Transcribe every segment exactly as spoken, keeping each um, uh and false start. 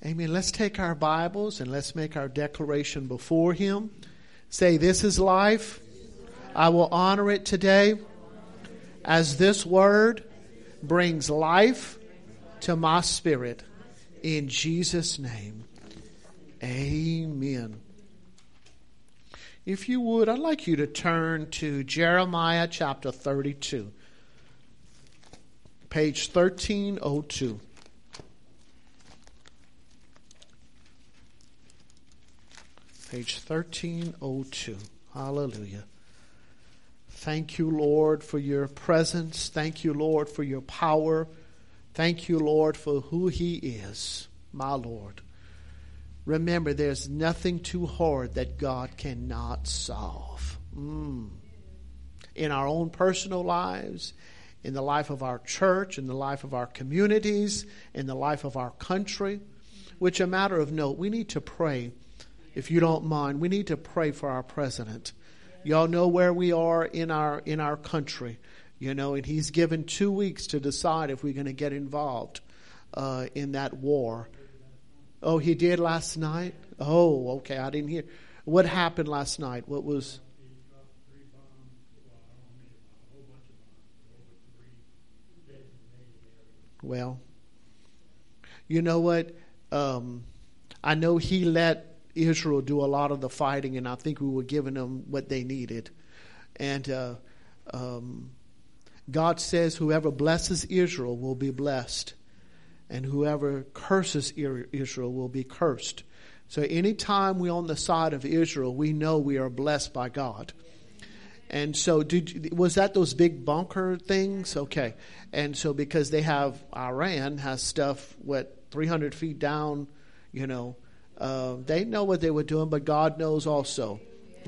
Amen. Let's take our Bibles and let's make our declaration before Him. Say, this is life. I will honor it today as this word brings life to my spirit. In Jesus' name, amen. If you would, I'd like you to turn to Jeremiah chapter thirty-two, page thirteen oh two. Page thirteen oh two. Hallelujah. Thank you, Lord, for your presence. Thank you, Lord, for your power. Thank you, Lord, for who He is, my Lord. Remember, there's nothing too hard that God cannot solve. Mm. In our own personal lives, in the life of our church, in the life of our communities, in the life of our country, which a matter of note, we need to pray. If you don't mind, we need to pray for our president. Y'all know where we are in our in our country, you know, and he's given two weeks to decide if we're going to get involved uh, in that war. Oh, he did last night? Oh, okay, I didn't hear. What happened last night? What was... Well, you know what? Um, I know he let Israel do a lot of the fighting, and I think we were giving them what they needed. And uh, um, God says whoever blesses Israel will be blessed, and whoever curses Israel will be cursed. So anytime we're on the side of Israel, we know we are blessed by God. And so did, was that those big bunker things? Okay. And so because they have, Iran has stuff, what, three hundred feet down, you know, Uh, they know what they were doing, but God knows also.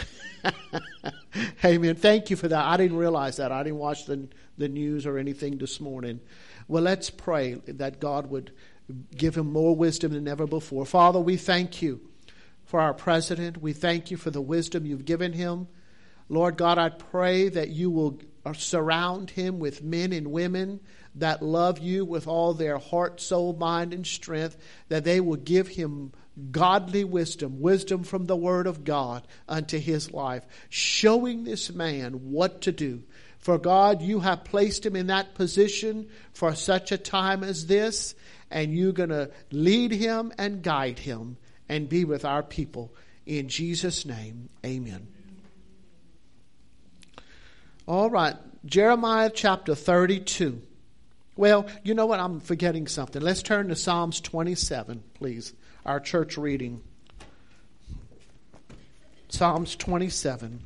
Amen. Thank you for that. I didn't realize that. I didn't watch the, the news or anything this morning. Well, let's pray that God would give him more wisdom than ever before. Father, we thank you for our president. We thank you for the wisdom you've given him. Lord God, I pray that you will surround him with men and women that love you with all their heart, soul, mind, and strength, that they will give him godly wisdom, wisdom from the Word of God unto his life, showing this man what to do. For God, you have placed him in that position for such a time as this, and you're going to lead him and guide him and be with our people. In Jesus' name, amen. All right, Jeremiah chapter thirty-two. Well, you know what? I'm forgetting something. Let's turn to Psalms twenty-seven, please. Our church reading. Psalms twenty-seven.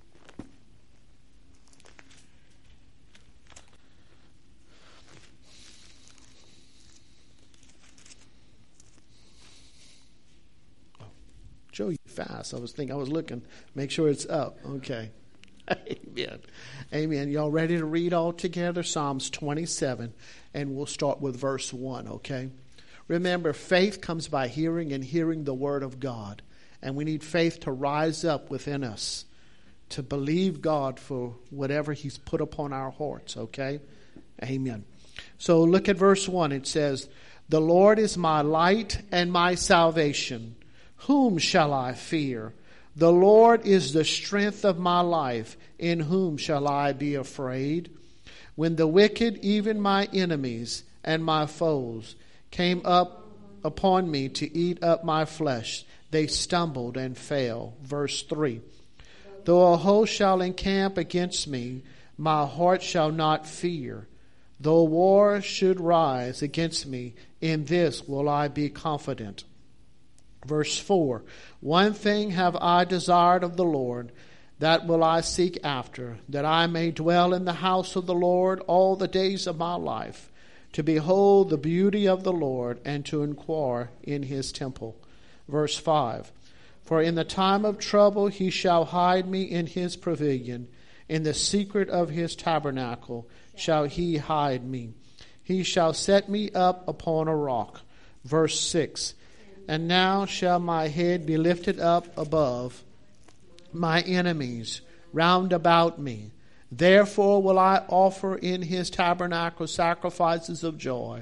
Oh, Joe, you fast. I was thinking, I was looking. Make sure it's up. Okay. Amen. Amen. Y'all ready to read all together? Psalms twenty-seven. And we'll start with verse one, okay? Remember, faith comes by hearing, and hearing the word of God. And we need faith to rise up within us, to believe God for whatever he's put upon our hearts, okay? Amen. So look at verse one. It says, "The Lord is my light and my salvation. Whom shall I fear? The Lord is the strength of my life. In whom shall I be afraid? When the wicked, even my enemies and my foes, came up upon me to eat up my flesh, they stumbled and fell." Verse three. "Though a host shall encamp against me, my heart shall not fear. Though war should rise against me, in this will I be confident." Verse four. "One thing have I desired of the Lord, that will I seek after, that I may dwell in the house of the Lord all the days of my life, to behold the beauty of the Lord, and to inquire in his temple." Verse five. "For in the time of trouble he shall hide me in his pavilion. In the secret of his tabernacle shall he hide me. He shall set me up upon a rock." Verse six. "And now shall my head be lifted up above my enemies round about me. Therefore will I offer in his tabernacle sacrifices of joy.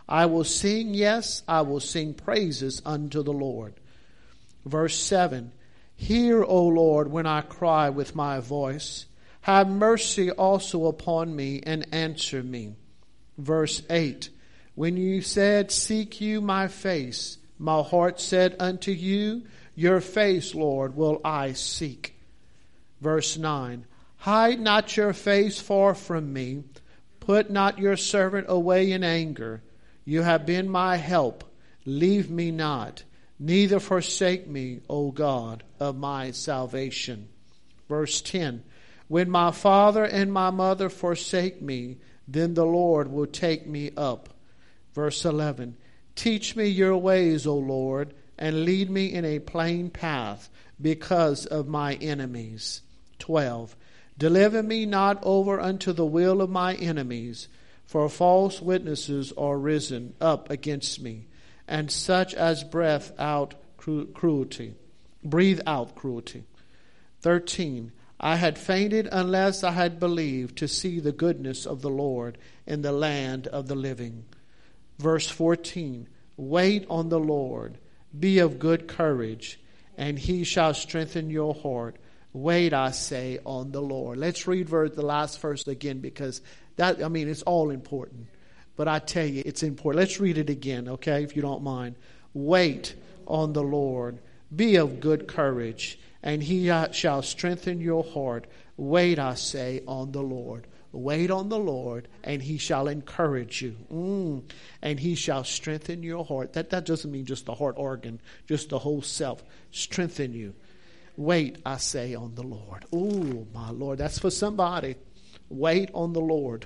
I will sing, yes, I will sing praises unto the Lord. Verse seven, hear, O Lord, when I cry with my voice. Have mercy also upon me and answer me. Verse eight, when you said, seek you my face, my heart said unto you, your face, Lord, will I seek. Verse nine, hide not your face far from me. Put not your servant away in anger. You have been my help. Leave me not, neither forsake me, O God of my salvation. Verse ten, when my father and my mother forsake me, then the Lord will take me up. Verse eleven, teach me your ways, O Lord, and lead me in a plain path because of my enemies. twelve, deliver me not over unto the will of my enemies, for false witnesses are risen up against me, and such as breath out cru- cruelty, breathe out cruelty. thirteen, I had fainted unless I had believed to see the goodness of the Lord in the land of the living. Verse fourteen, wait on the Lord, be of good courage, and he shall strengthen your heart. Wait, I say, on the Lord. Let's read verse, the last verse again, because that, I mean, it's all important. But I tell you, it's important. Let's read it again, okay, if you don't mind. Wait on the Lord. Be of good courage, and he shall strengthen your heart. Wait, I say, on the Lord. Wait on the Lord, and he shall encourage you. Mm. And he shall strengthen your heart. That, that doesn't mean just the heart organ, just the whole self. Strengthen you. Wait, I say, on the Lord. Oh, my Lord. That's for somebody. Wait on the Lord.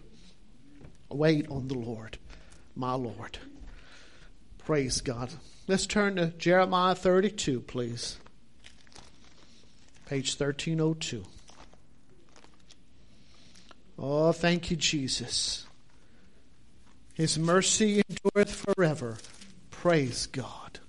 Wait on the Lord. My Lord. Praise God. Let's turn to Jeremiah thirty-two, please. Page thirteen oh two. Oh, thank you, Jesus. His mercy endureth forever. Praise God.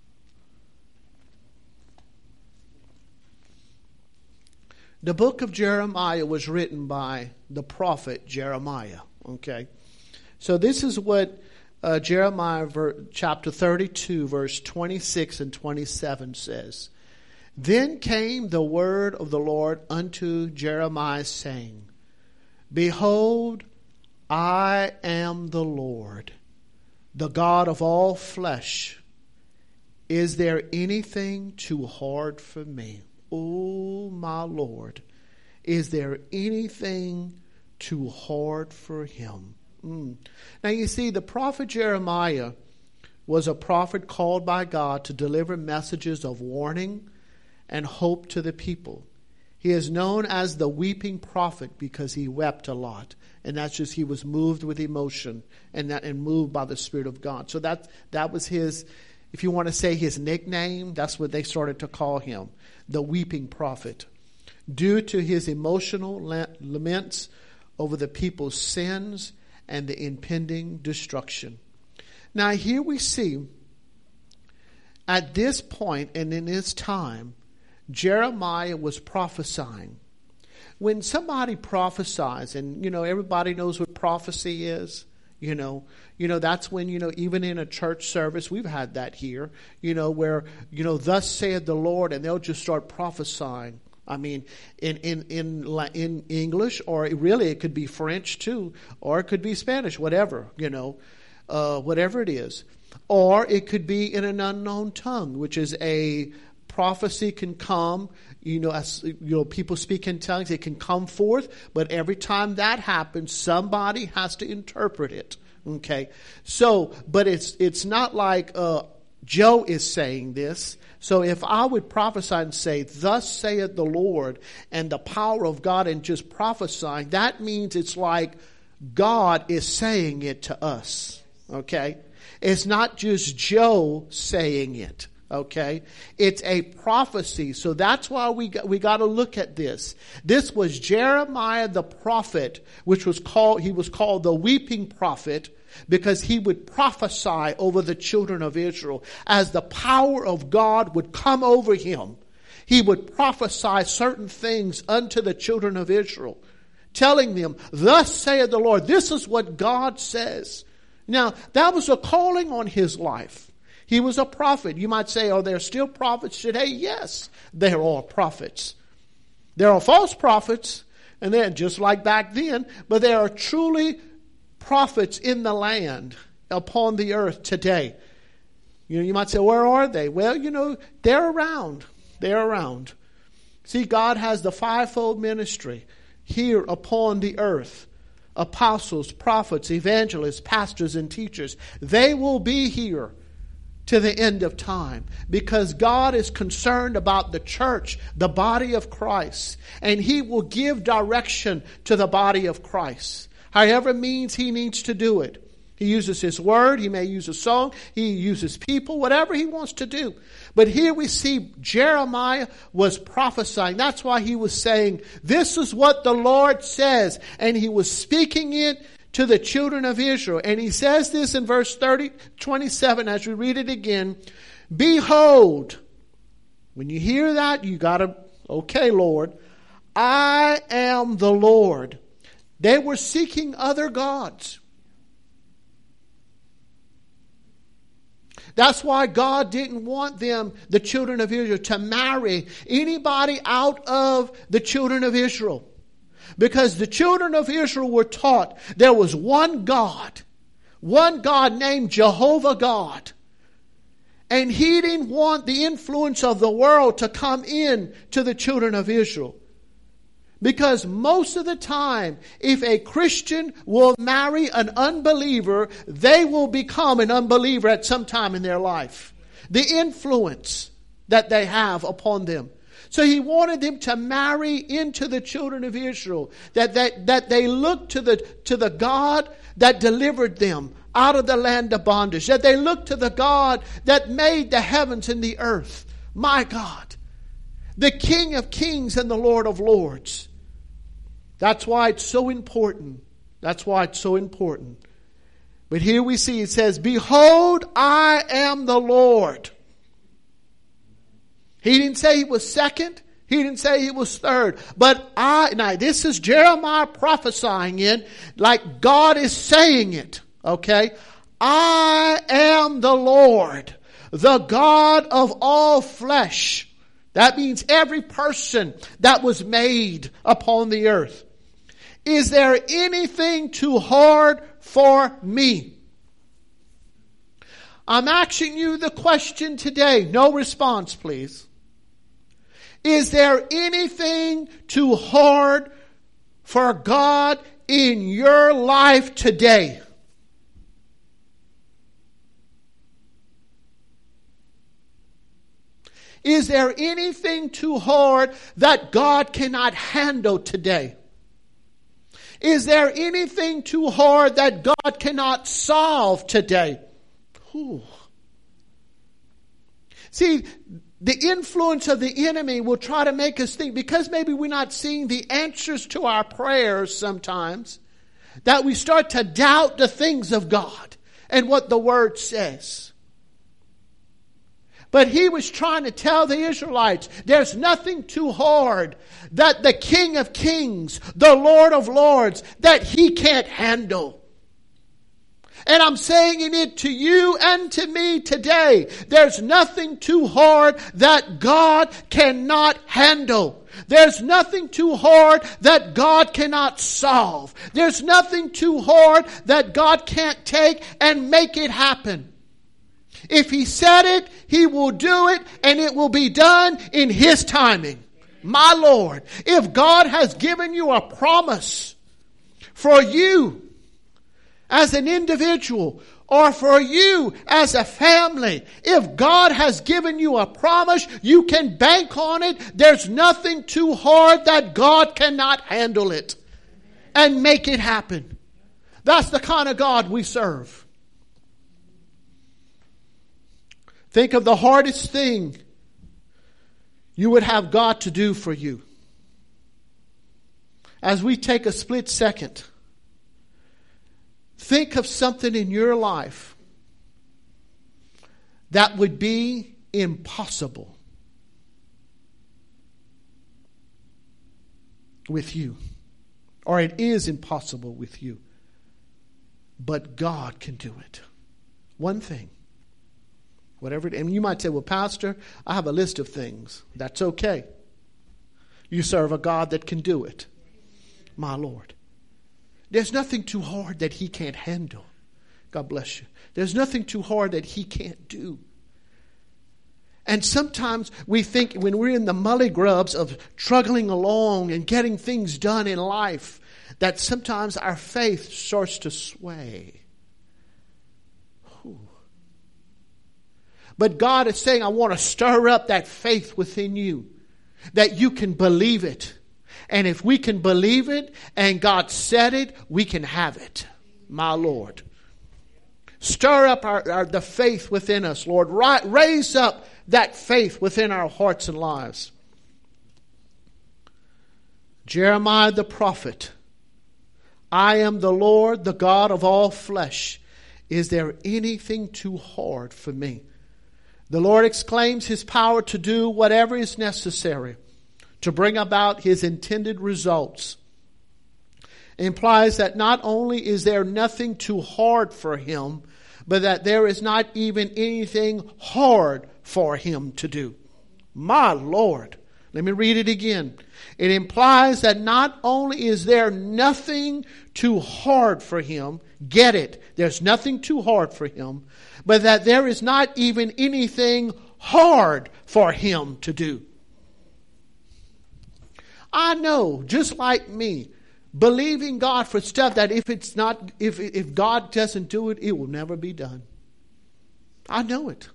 The book of Jeremiah was written by the prophet Jeremiah. Okay. So this is what uh, Jeremiah ver- chapter thirty-two, verse twenty-six and twenty-seven says. Then came the word of the Lord unto Jeremiah, saying, behold, I am the Lord, the God of all flesh. Is there anything too hard for me? Oh, my Lord, is there anything too hard for him? Mm. Now, you see, the prophet Jeremiah was a prophet called by God to deliver messages of warning and hope to the people. He is known as the weeping prophet because he wept a lot. And that's just, he was moved with emotion and that, and moved by the Spirit of God. So that, that was his, if you want to say his nickname, that's what they started to call him, the weeping prophet. Due to his emotional laments over the people's sins and the impending destruction. Now here we see, at this point and in this time, Jeremiah was prophesying. When somebody prophesies, and you know everybody knows what prophecy is, you know, you know that's when, you know, even in a church service, we've had that here, you know, where, you know, thus saith the Lord, and they'll just start prophesying. I mean, in in in in English, or really it could be French too, or it could be Spanish, whatever, you know, uh, whatever it is, or it could be in an unknown tongue, which is a prophecy can come, you know, as you know, people speak in tongues, it can come forth, but every time that happens, somebody has to interpret it. Okay, so, but it's it's not like uh, Joe is saying this. So if I would prophesy and say, "Thus saith the Lord," and the power of God, and just prophesying, that means it's like God is saying it to us. Okay, it's not just Joe saying it. Okay, it's a prophecy. So that's why we got, we got to look at this. This was Jeremiah the prophet, which was called, he was called the weeping prophet, because he would prophesy over the children of Israel as the power of God would come over him. He would prophesy certain things unto the children of Israel, telling them, "Thus saith the Lord." This is what God says. Now, that was a calling on his life. He was a prophet. You might say, are there still prophets today? Yes, there are prophets. There are false prophets, and they're just like back then, but there are truly prophets in the land upon the earth today. You know, you might say, where are they? Well, you know, they're around. They're around. See, God has the fivefold ministry here upon the earth. Apostles, prophets, evangelists, pastors, and teachers. They will be here to the end of time because God is concerned about the church, the body of Christ. And He will give direction to the body of Christ. However means He needs to do it. He uses His word. He may use a song. He uses people, whatever He wants to do. But here we see Jeremiah was prophesying. That's why he was saying, this is what the Lord says. And he was speaking it to the children of Israel. And he says this in verse thirty, twenty-seven as we read it again. Behold, when you hear that, you got to, okay, Lord, I am the Lord. They were seeking other gods. That's why God didn't want them, the children of Israel, to marry anybody out of the children of Israel. Because the children of Israel were taught there was one God. One God named Jehovah God. And He didn't want the influence of the world to come in to the children of Israel. Because most of the time, if a Christian will marry an unbeliever, they will become an unbeliever at some time in their life. The influence that they have upon them. So He wanted them to marry into the children of Israel. That, that, that they look to the, to the God that delivered them out of the land of bondage. That they look to the God that made the heavens and the earth. My God. The King of kings and the Lord of lords. That's why it's so important. That's why it's so important. But here we see it says, behold, I am the Lord. He didn't say He was second. He didn't say He was third. But I, now this is Jeremiah prophesying it like God is saying it. Okay? I am the Lord, the God of all flesh. That means every person that was made upon the earth. Is there anything too hard for me? I'm asking you the question today. No response, please. Is there anything too hard for God in your life today? Is there anything too hard that God cannot handle today? Is there anything too hard that God cannot solve today? Whew. See, the influence of the enemy will try to make us think, because maybe we're not seeing the answers to our prayers sometimes, that we start to doubt the things of God and what the Word says. But He was trying to tell the Israelites, there's nothing too hard that the King of Kings, the Lord of Lords, that He can't handle. And I'm saying it to you and to me today. There's nothing too hard that God cannot handle. There's nothing too hard that God cannot solve. There's nothing too hard that God can't take and make it happen. If He said it, He will do it, and it will be done in His timing. My Lord, if God has given you a promise for you as an individual or for you as a family, if God has given you a promise, you can bank on it. There's nothing too hard that God cannot handle it and make it happen. That's the kind of God we serve. Think of the hardest thing you would have God to do for you. As we take a split second, think of something in your life that would be impossible with you. Or it is impossible with you. But God can do it. One thing. Whatever it, and you might say, well, Pastor, I have a list of things. That's okay. You serve a God that can do it. My Lord. There's nothing too hard that he can't handle. God bless you. There's nothing too hard that he can't do. And sometimes we think when we're in the mully grubs of struggling along and getting things done in life, that sometimes our faith starts to sway. Whew. But God is saying, I want to stir up that faith within you, that you can believe it. And if we can believe it and God said it, we can have it. My Lord. Stir up our, our, the faith within us, Lord. Right, raise up that faith within our hearts and lives. Jeremiah the prophet. I am the Lord, the God of all flesh. Is there anything too hard for me? The Lord exclaims his power to do whatever is necessary to bring about his intended results. It implies that not only is there nothing too hard for him, but that there is not even anything hard for him to do. My Lord. Let me read it again. It implies that not only is there nothing too hard for him, get it, there's nothing too hard for him, but that there is not even anything hard for him to do. I know, just like me, believing God for stuff that if it's not, if if God doesn't do it, it will never be done. I know it.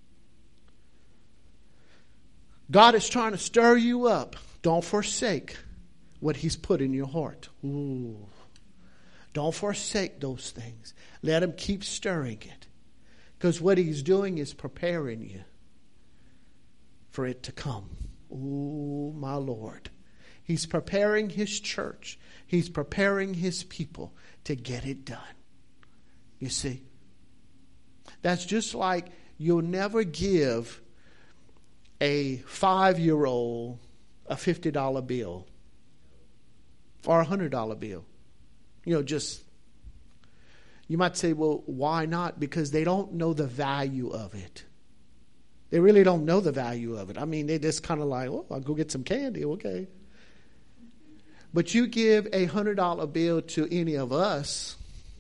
God is trying to stir you up. Don't forsake what he's put in your heart. Ooh. Don't forsake those things. Let him keep stirring it. Because what he's doing is preparing you for it to come. Ooh, my Lord. He's preparing his church. He's preparing his people to get it done. You see? That's just like you'll never give a five-year-old a fifty dollar bill or a one hundred dollar bill. You know, just, you might say, well, why not? Because they don't know the value of it. They really don't know the value of it. I mean, they just kind of like, oh, I'll go get some candy, okay. But you give a one hundred dollar bill to any of us,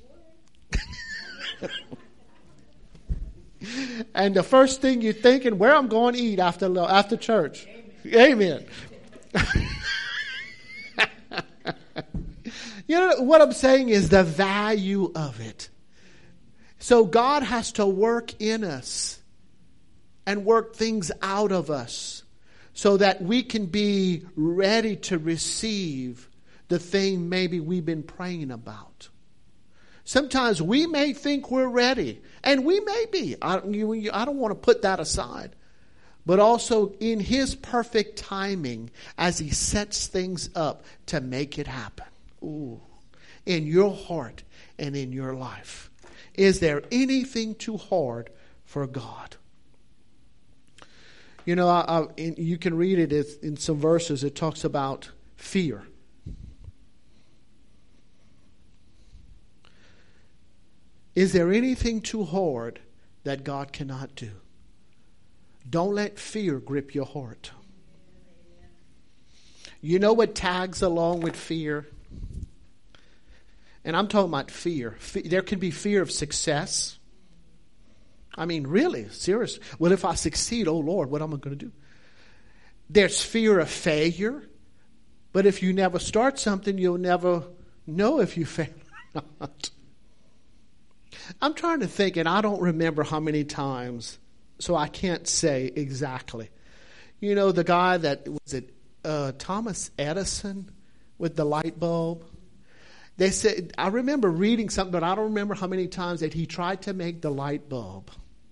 and the first thing you're thinking, where I'm going to eat after after church. Amen. Amen. You know, what I'm saying is the value of it. So God has to work in us and work things out of us so that we can be ready to receive the thing maybe we've been praying about. Sometimes we may think we're ready, and we may be. I, you, I don't want to put that aside. But also in his perfect timing as he sets things up to make it happen. Ooh, in your heart and in your life. Is there anything too hard for God? You know, I, I, in, you can read it in some verses. It talks about fear. Is there anything too hard that God cannot do? Don't let fear grip your heart. You know what tags along with fear? And I'm talking about fear. Fe- there can be fear of success. I mean, really, serious. Well, if I succeed, oh Lord, what am I going to do? There's fear of failure. But if you never start something, you'll never know if you fail or not. I'm trying to think, and I don't remember how many times, so I can't say exactly. You know, the guy that, was it uh, Thomas Edison with the light bulb? They said, I remember reading something, but I don't remember how many times that he tried to make the light bulb.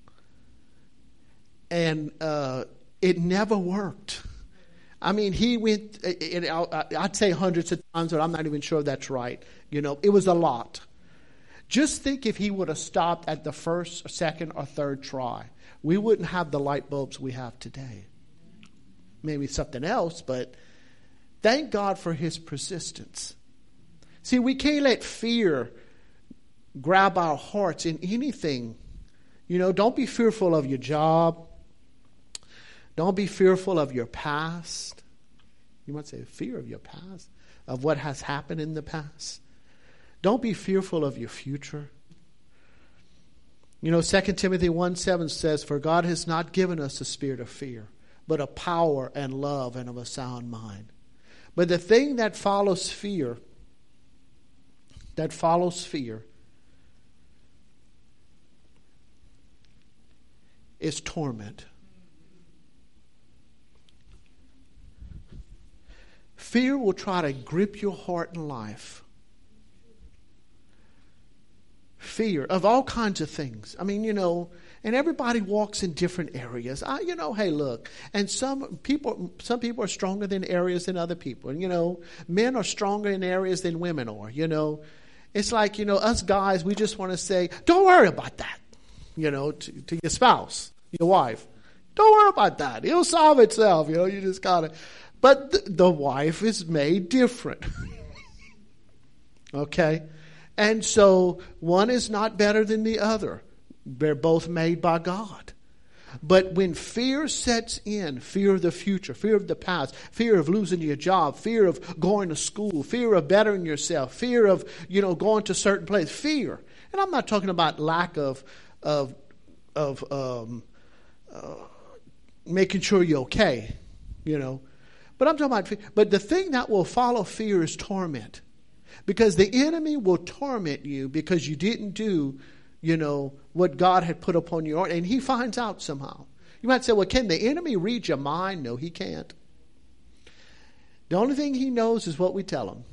And uh, it never worked. I mean, he went, I'd say hundreds of times, but I'm not even sure that's right. You know, it was a lot. Just think if he would have stopped at the first, or second, or third try. We wouldn't have the light bulbs we have today. Maybe something else, but thank God for his persistence. See, we can't let fear grab our hearts in anything. You know, don't be fearful of your job. Don't be fearful of your past. You might say fear of your past, of what has happened in the past. Don't be fearful of your future. You know, Second Timothy one seven says, "For God has not given us a spirit of fear, but of power and love and of a sound mind." But the thing that follows fear, that follows fear, is torment. Fear will try to grip your heart and life. Fear of all kinds of things. I mean, you know, and everybody walks in different areas. I, you know, hey, look, and some people, some people are stronger in areas than other people. And, you know, men are stronger in areas than women are, you know. It's like, you know, us guys, we just want to say, don't worry about that, you know, to, to your spouse, your wife. Don't worry about that. It'll solve itself, you know, you just got to. But the, the wife is made different. Okay? And so one is not better than the other. They're both made by God. But when fear sets in, fear of the future, fear of the past, fear of losing your job, fear of going to school, fear of bettering yourself, fear of, you know, going to certain place, fear. And I'm not talking about lack of of of um, uh, making sure you're okay, you know. But I'm talking about fear. But the thing that will follow fear is torment. Because the enemy will torment you because you didn't do, you know, what God had put upon your heart. And he finds out somehow. You might say, well, can the enemy read your mind? No, he can't. The only thing he knows is what we tell him.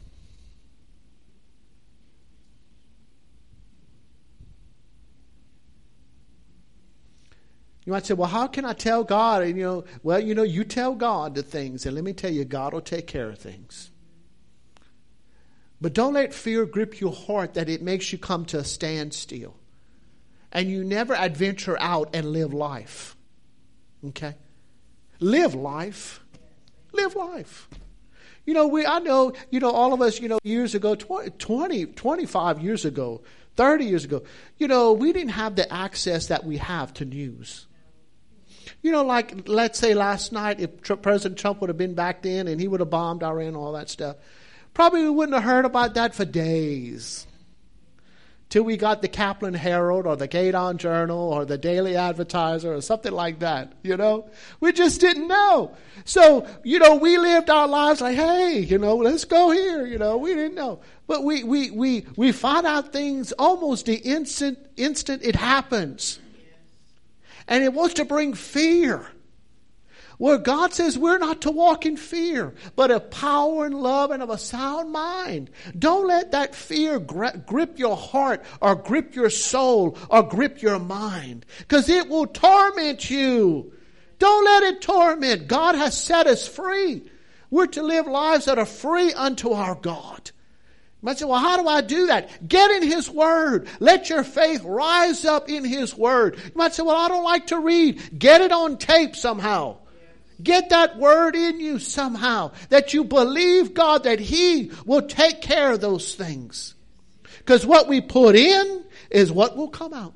You might say, well, how can I tell God? And, you know, well, you know, you tell God the things. And let me tell you, God will take care of things. But don't let fear grip your heart that it makes you come to a standstill. And you never adventure out and live life. Okay? Live life. Live life. You know, we I know, you know, all of us, you know, years ago, twenty, twenty-five years ago, thirty years ago, you know, we didn't have the access that we have to news. You know, like, let's say last night, if Tr- President Trump would have been back then and he would have bombed Iran and all that stuff, probably we wouldn't have heard about that for days. Till we got the Kaplan Herald or the Gaydon Journal or the Daily Advertiser or something like that, you know. We just didn't know. So, you know, we lived our lives like, hey, you know, let's go here, you know. We didn't know. But we we we, we found out things almost the instant, instant it happens. And it wants to bring fear. Where God says we're not to walk in fear, but of power and love and of a sound mind. Don't let that fear gra- grip your heart or grip your soul or grip your mind, because it will torment you. Don't let it torment. God has set us free. We're to live lives that are free unto our God. You might say, well, how do I do that? Get in His Word. Let your faith rise up in His Word. You might say, well, I don't like to read. Get it on tape somehow. Get that word in you somehow, that you believe God that He will take care of those things. Because what we put in is what will come out.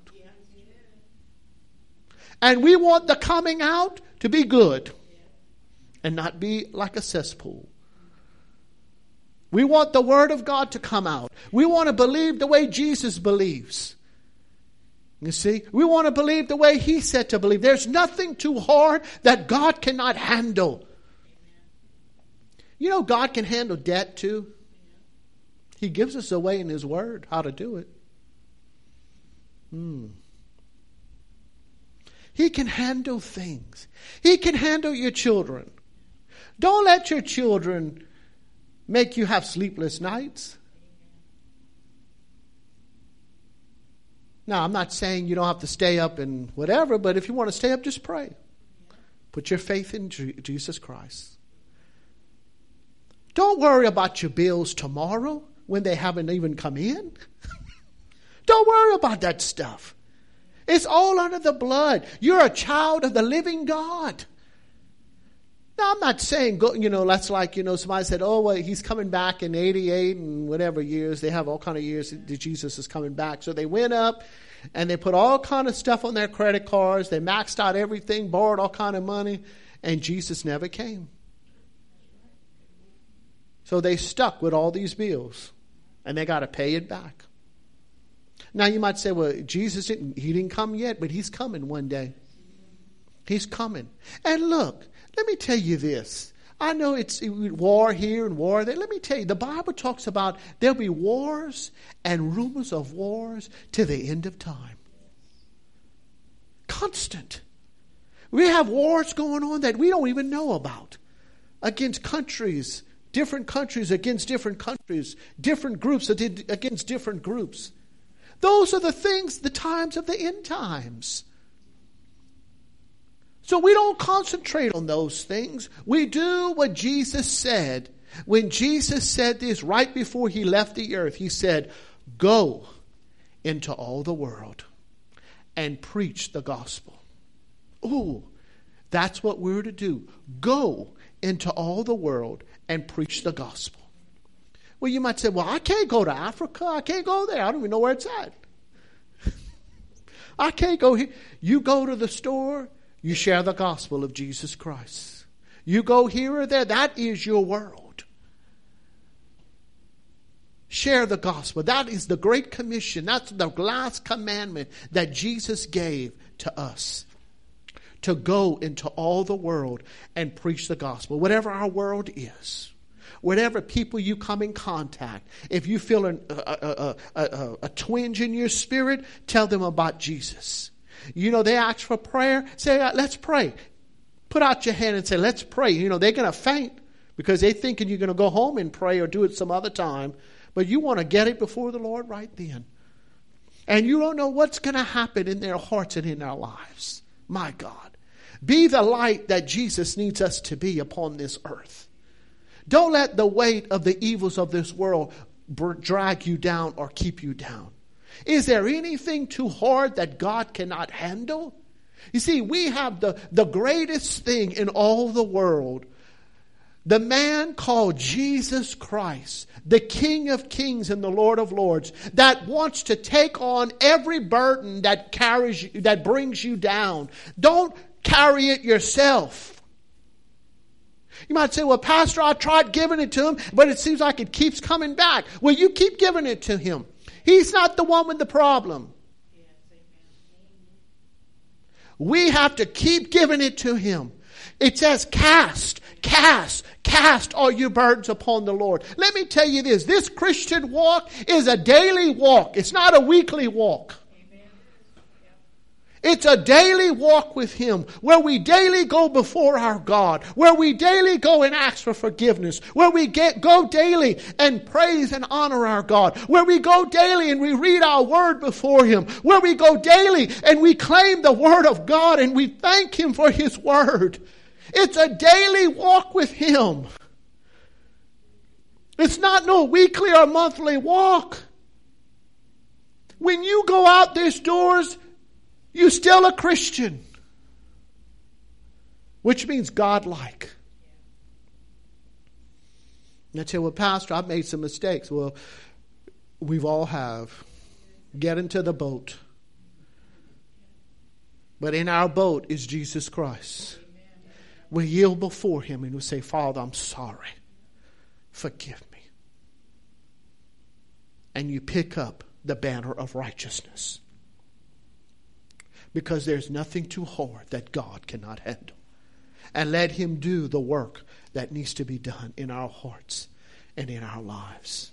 And we want the coming out to be good and not be like a cesspool. We want the Word of God to come out. We want to believe the way Jesus believes. You see, we want to believe the way He said to believe. There's nothing too hard that God cannot handle. You know, God can handle debt too. He gives us a way in His Word how to do it. Hmm. He can handle things. He can handle your children. Don't let your children make you have sleepless nights. Now, I'm not saying you don't have to stay up and whatever, but if you want to stay up, just pray. Put your faith in Jesus Christ. Don't worry about your bills tomorrow when they haven't even come in. Don't worry about that stuff. It's all under the blood. You're a child of the living God. Now, I'm not saying, go, you know, that's like, you know, somebody said, oh, well, he's coming back in eighty-eight and whatever years. They have all kind of years that Jesus is coming back. So they went up and they put all kind of stuff on their credit cards. They maxed out everything, borrowed all kind of money, and Jesus never came. So they stuck with all these bills, and they got to pay it back. Now, you might say, well, Jesus, didn't, he didn't come yet, but he's coming one day. He's coming. And look, let me tell you this. I know it's war here and war there. Let me tell you, the Bible talks about there'll be wars and rumors of wars to the end of time. Constant. We have wars going on that we don't even know about. Against countries, different countries against different countries, different groups against different groups. Those are the things, the times of the end times. So we don't concentrate on those things. We do what Jesus said. When Jesus said this right before he left the earth, he said, go into all the world and preach the gospel. Ooh, that's what we're to do. Go into all the world and preach the gospel. Well, you might say, well, I can't go to Africa. I can't go there. I don't even know where it's at. I can't go here. You go to the store. You share the gospel of Jesus Christ. You go here or there. That is your world. Share the gospel. That is the Great Commission. That's the last commandment that Jesus gave to us. To go into all the world and preach the gospel. Whatever our world is. Whatever people you come in contact. If you feel an, a, a, a, a, a twinge in your spirit, tell them about Jesus. You know, they ask for prayer. Say, let's pray. Put out your hand and say, let's pray. You know, they're going to faint because they're thinking you're going to go home and pray or do it some other time. But you want to get it before the Lord right then. And you don't know what's going to happen in their hearts and in their lives. My God. Be the light that Jesus needs us to be upon this earth. Don't let the weight of the evils of this world drag you down or keep you down. Is there anything too hard that God cannot handle? You see, we have the, the greatest thing in all the world. The man called Jesus Christ, the King of Kings and the Lord of Lords, that wants to take on every burden that carries you, that brings you down. Don't carry it yourself. You might say, well, Pastor, I tried giving it to him, but it seems like it keeps coming back. Well, you keep giving it to him. He's not the one with the problem. We have to keep giving it to him. It says, cast, cast, cast all your burdens upon the Lord. Let me tell you this. This Christian walk is a daily walk. It's not a weekly walk. It's a daily walk with him where we daily go before our God, where we daily go and ask for forgiveness, where we get, go daily and praise and honor our God, where we go daily and we read our word before him, where we go daily and we claim the word of God and we thank him for his word. It's a daily walk with him. It's not no weekly or monthly walk. When you go out these doors, you're still a Christian, which means God-like. And I say, well, Pastor, I've made some mistakes. Well, we've all have. Get into the boat. But in our boat is Jesus Christ. We yield before him and we say, Father, I'm sorry. Forgive me. And you pick up the banner of righteousness. Because there's nothing too hard that God cannot handle. And let him do the work that needs to be done in our hearts and in our lives.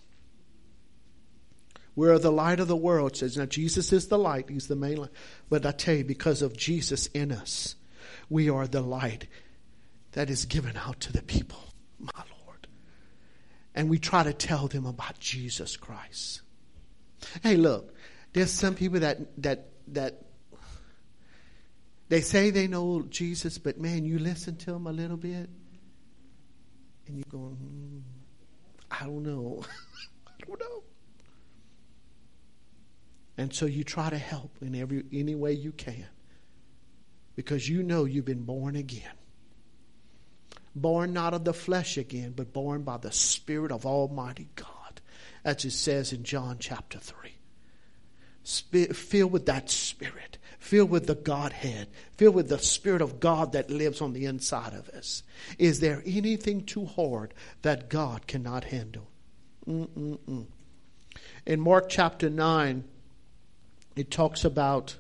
We're the light of the world. It says, now Jesus is the light. He's the main light. But I tell you, because of Jesus in us, we are the light that is given out to the people, my Lord. And we try to tell them about Jesus Christ. Hey, look, there's some people that that that they say they know Jesus, but man, you listen to them a little bit, and you go, hmm, I don't know. I don't know. And so you try to help in every any way you can, because you know you've been born again. Born not of the flesh again, but born by the Spirit of Almighty God, as it says in John chapter three. Spirit, filled with that Spirit, filled with the Godhead, filled with the Spirit of God that lives on the inside of us. Is there anything too hard that God cannot handle? Mm-mm-mm. In Mark chapter nine, it talks about,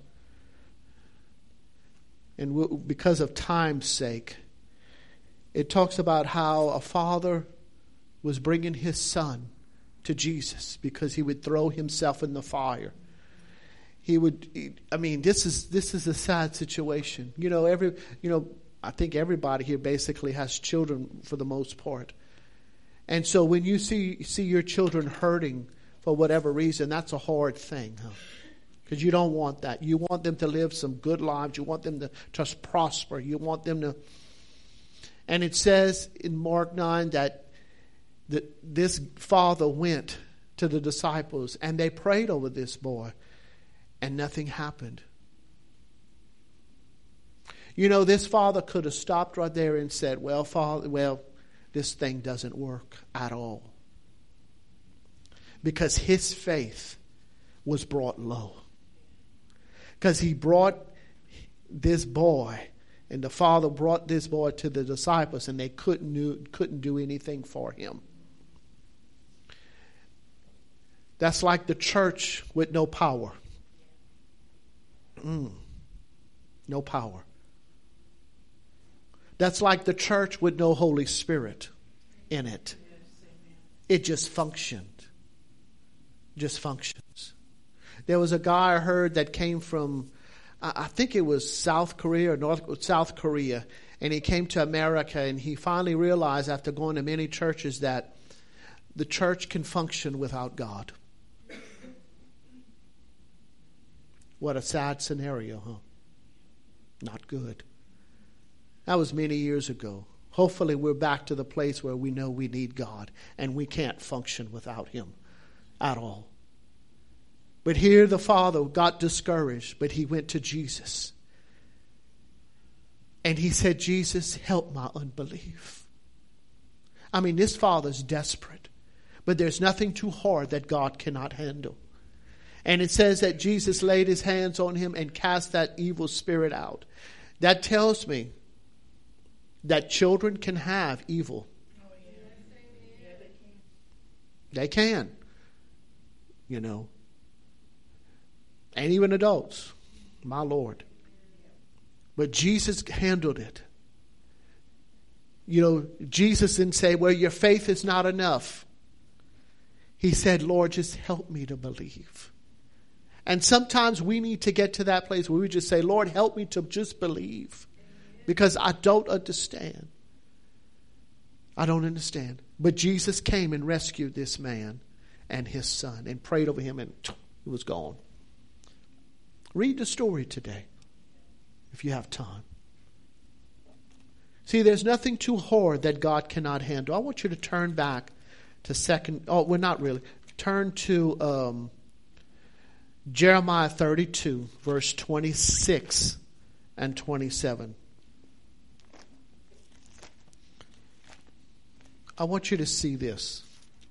and because of time's sake, it talks about how a father was bringing his son to Jesus because he would throw himself in the fire. He would, I mean, this is this is a sad situation. You know, every, you know, I think everybody here basically has children for the most part. And so when you see see your children hurting for whatever reason, that's a hard thing, huh? Because you don't want that. You want them to live some good lives. You want them to just prosper. You want them to. And it says in Mark nine that the, this father went to the disciples and they prayed over this boy and nothing happened. You know, this father could have stopped right there and said, well, father, well, this thing doesn't work at all. Because his faith was brought low. Because he brought this boy, and the father brought this boy to the disciples, and they couldn't do, couldn't do anything for him. That's like the church with no power. Mm, no power. That's like the church with no Holy Spirit in it. It just functioned. Just functions. There was a guy I heard that came from, I think it was South Korea or North South Korea, and he came to America, and he finally realized after going to many churches that the church can function without God. What a sad scenario, huh? Not good. That was many years ago. Hopefully we're back to the place where we know we need God and we can't function without Him at all. But here the father got discouraged, but he went to Jesus. And he said, Jesus, help my unbelief. I mean, this father's desperate, but there's nothing too hard that God cannot handle. And it says that Jesus laid his hands on him and cast that evil spirit out. That tells me that children can have evil. Oh, yeah. They can. You know. And even adults. My Lord. But Jesus handled it. You know, Jesus didn't say, well, your faith is not enough. He said, Lord, just help me to believe. And sometimes we need to get to that place where we just say, Lord, help me to just believe. Because I don't understand. I don't understand. But Jesus came and rescued this man and his son and prayed over him, and he was gone. Read the story today if you have time. See, there's nothing too hard that God cannot handle. I want you to turn back to second. Oh, well, not really. Turn to um, Jeremiah thirty-two, verse twenty-six and twenty-seven. I want you to see this.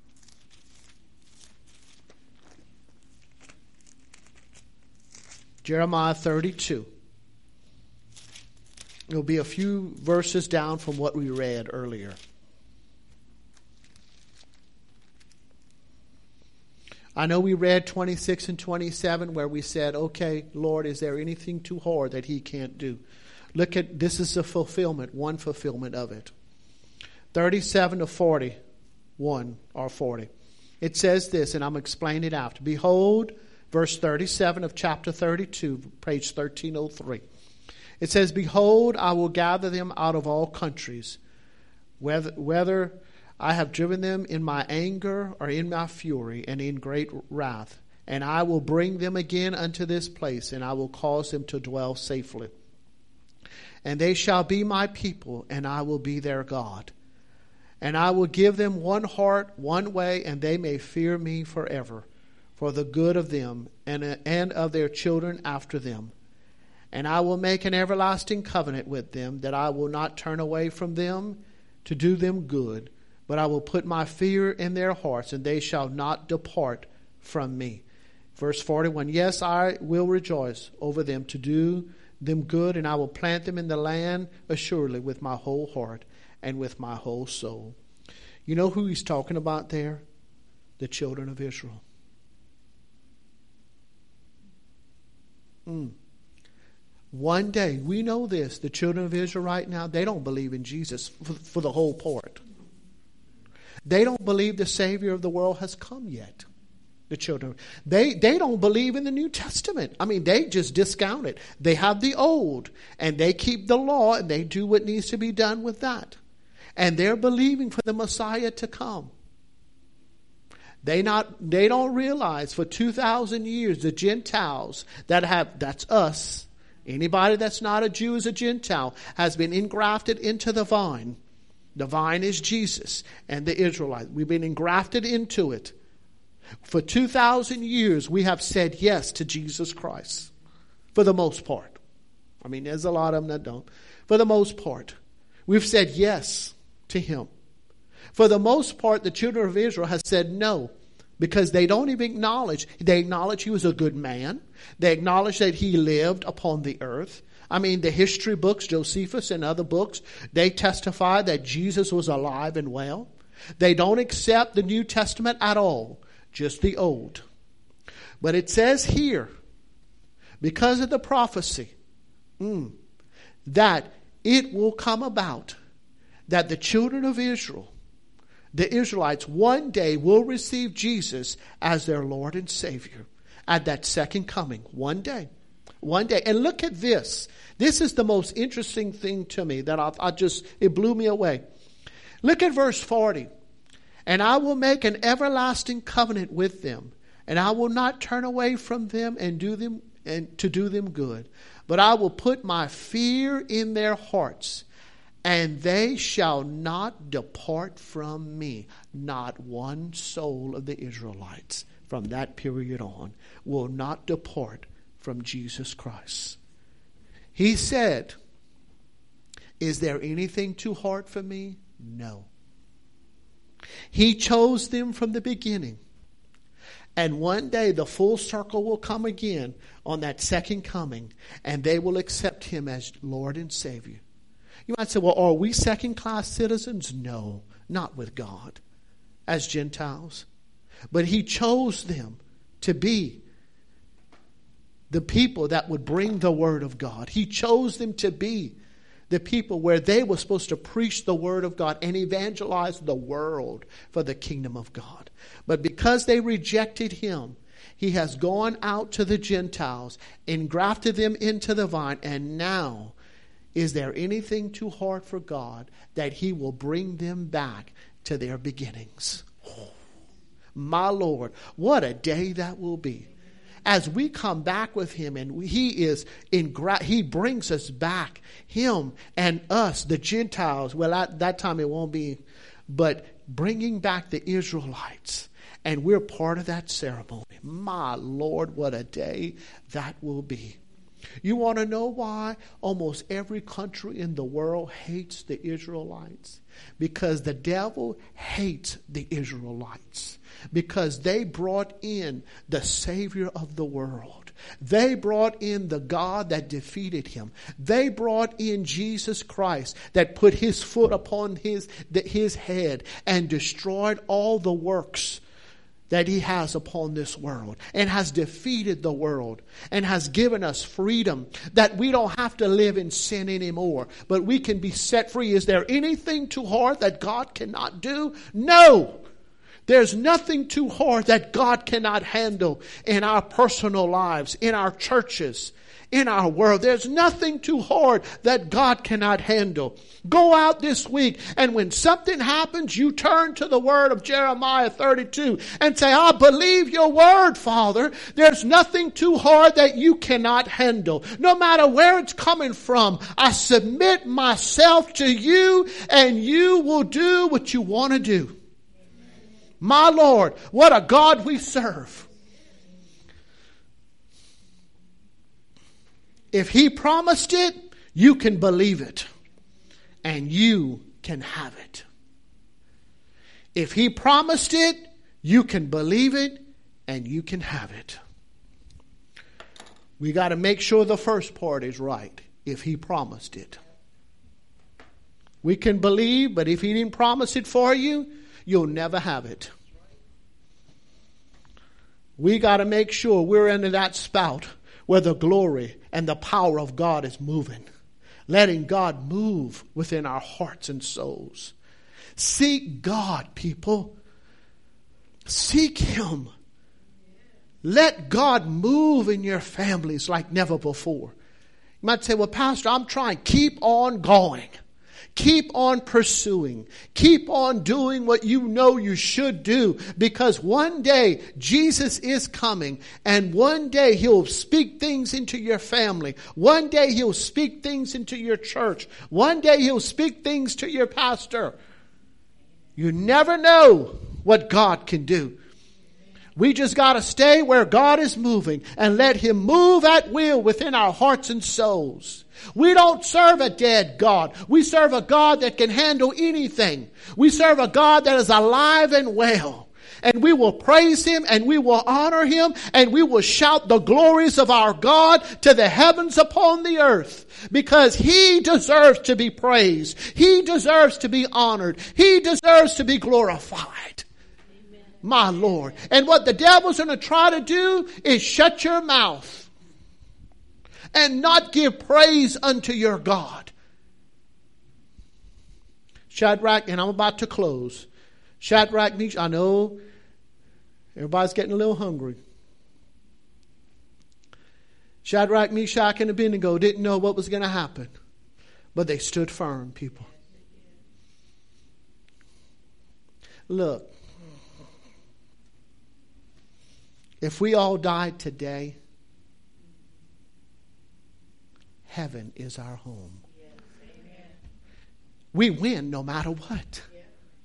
Jeremiah thirty-two. It'll be a few verses down from what we read earlier. I know we read twenty-six and twenty-seven where we said, okay, Lord, is there anything too hard that He can't do? Look at, this is a fulfillment, one fulfillment of it. thirty-seven to forty-one or forty. It says this, and I'm explaining it after. Behold, verse thirty-seven of chapter thirty-two, page thirteen oh three. It says, behold, I will gather them out of all countries, whether, whether I have driven them in my anger or in my fury and in great wrath. And I will bring them again unto this place, and I will cause them to dwell safely. And they shall be my people, and I will be their God. And I will give them one heart, one way, and they may fear me forever, for the good of them and, and of their children after them. And I will make an everlasting covenant with them, that I will not turn away from them, to do them good, but I will put my fear in their hearts, and they shall not depart from me. Verse forty-one, yes, I will rejoice over them to do them good, and I will plant them in the land assuredly with my whole heart and with my whole soul. You know who he's talking about there? The children of Israel. Mm. One day, we know this, the children of Israel right now, they don't believe in Jesus for, for the whole part. They don't believe the Savior of the world has come yet. The children, they, they don't believe in the New Testament. I mean, they just discount it. They have the old, and they keep the law, and they do what needs to be done with that. And they're believing for the Messiah to come. They not they don't realize for two thousand years the Gentiles that have, that's us, anybody that's not a Jew is a Gentile, has been engrafted into the vine. The vine is Jesus and the Israelites. We've been engrafted into it. For two thousand years we have said yes to Jesus Christ. For the most part. I mean, there's a lot of them that don't. For the most part. We've said yes to him. For the most part, the children of Israel has said no, because they don't even acknowledge. They acknowledge he was a good man. They acknowledge that he lived upon the earth. I mean, the history books, Josephus and other books, they testify that Jesus was alive and well. They don't accept the New Testament at all, just the Old. But it says here, because of the prophecy, mm, that it will come about that the children of Israel, the Israelites, one day will receive Jesus as their Lord and Savior at that second coming. One day. One day. And look at this. This is the most interesting thing to me that I, I just, it blew me away. Look at verse forty. And I will make an everlasting covenant with them, and I will not turn away from them and do them and to do them good, but I will put my fear in their hearts, and they shall not depart from me. Not one soul of the Israelites from that period on will not depart from Jesus Christ. He said, is there anything too hard for me? No. He chose them from the beginning. And one day the full circle will come again on that second coming, and they will accept him as Lord and Savior. You might say, well, are we second-class citizens? No, not with God, as Gentiles. But he chose them to be the people that would bring the word of God. He chose them to be the people where they were supposed to preach the word of God and evangelize the world for the kingdom of God. But because they rejected him, he has gone out to the Gentiles, engrafted them into the vine, and now, is there anything too hard for God that he will bring them back to their beginnings? Oh, my Lord, what a day that will be. As we come back with him, and he is in, he brings us back, him and us, the Gentiles. Well, at that time it won't be, but bringing back the Israelites, and we're part of that ceremony. My Lord, what a day that will be. You want to know why almost every country in the world hates the Israelites? Because the devil hates the Israelites. Because they brought in the Savior of the world. They brought in the God that defeated him. They brought in Jesus Christ that put his foot upon his, his head and destroyed all the works that he has upon this world, and has defeated the world, and has given us freedom that we don't have to live in sin anymore, but we can be set free. Is there anything too hard that God cannot do? No! There's nothing too hard that God cannot handle in our personal lives, in our churches, in our world. There's nothing too hard that God cannot handle. Go out this week, and when something happens, you turn to the word of Jeremiah thirty-two and say, I believe your word, Father. There's nothing too hard that you cannot handle. No matter where it's coming from, I submit myself to you, and you will do what you want to do. My Lord, what a God we serve. If he promised it, you can believe it. And you can have it. If he promised it, you can believe it and you can have it. We got to make sure the first part is right. If he promised it. We can believe, but if he didn't promise it for you, you'll never have it. We got to make sure we're into that spout where the glory and the power of God is moving. Letting God move within our hearts and souls. Seek God, people. Seek him. Let God move in your families like never before. You might say, well, Pastor, I'm trying. Keep on going. Keep on pursuing. Keep on doing what you know you should do. Because one day Jesus is coming. And one day he'll speak things into your family. One day he'll speak things into your church. One day he'll speak things to your pastor. You never know what God can do. We just got to stay where God is moving and let him move at will within our hearts and souls. We don't serve a dead God. We serve a God that can handle anything. We serve a God that is alive and well. And we will praise him and we will honor him and we will shout the glories of our God to the heavens upon the earth. Because he deserves to be praised. He deserves to be honored. He deserves to be glorified. My Lord. And what the devil's going to try to do is shut your mouth and not give praise unto your God. Shadrach, and I'm about to close. Shadrach, Meshach, I know everybody's getting a little hungry. Shadrach, Meshach, and Abednego didn't know what was going to happen, but they stood firm, people. Look. If we all died today, heaven is our home. Yes, we win no matter what. Yeah.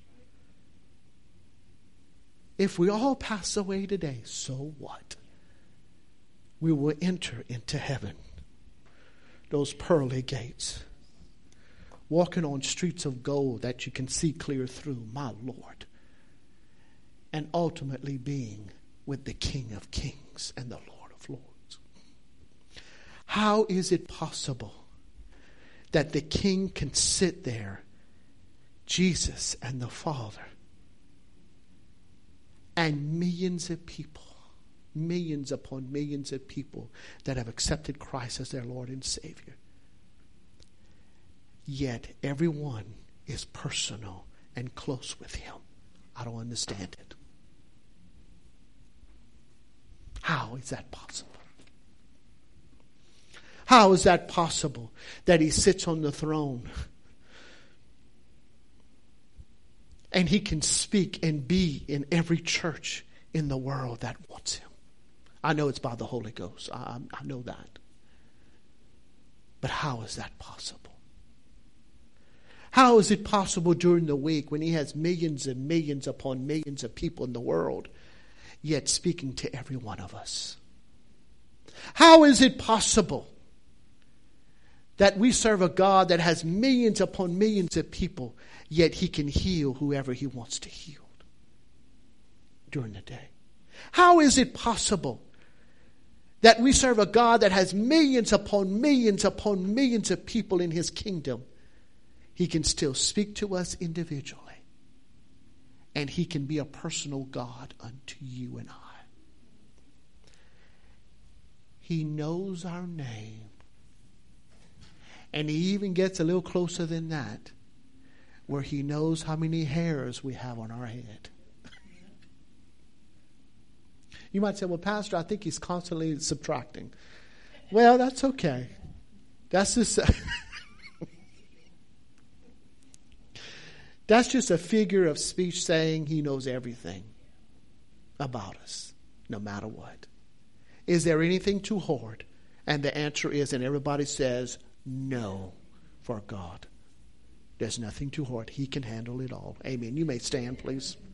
If we all pass away today, so what? We will enter into heaven. Those pearly gates. Walking on streets of gold that you can see clear through, my Lord. And ultimately being with the King of Kings and the Lord of Lords. How is it possible that the King can sit there, Jesus and the Father, and millions of people, millions upon millions of people that have accepted Christ as their Lord and Savior, yet everyone is personal and close with him? I don't understand it. How is that possible? How is that possible that he sits on the throne and he can speak and be in every church in the world that wants him? I know it's by the Holy Ghost. I, I know that. But how is that possible? How is it possible during the week when he has millions and millions upon millions of people in the world, yet speaking to every one of us? How is it possible that we serve a God that has millions upon millions of people, yet he can heal whoever he wants to heal during the day? How is it possible that we serve a God that has millions upon millions upon millions of people in his kingdom? He can still speak to us individually. And he can be a personal God unto you and I. He knows our name. And he even gets a little closer than that, where he knows how many hairs we have on our head. You might say, well, Pastor, I think he's constantly subtracting. Well, that's okay. That's just... That's just a figure of speech saying he knows everything about us, no matter what. Is there anything too hard? And the answer is, and everybody says, no, for God. There's nothing too hard. He can handle it all. Amen. You may stand, please.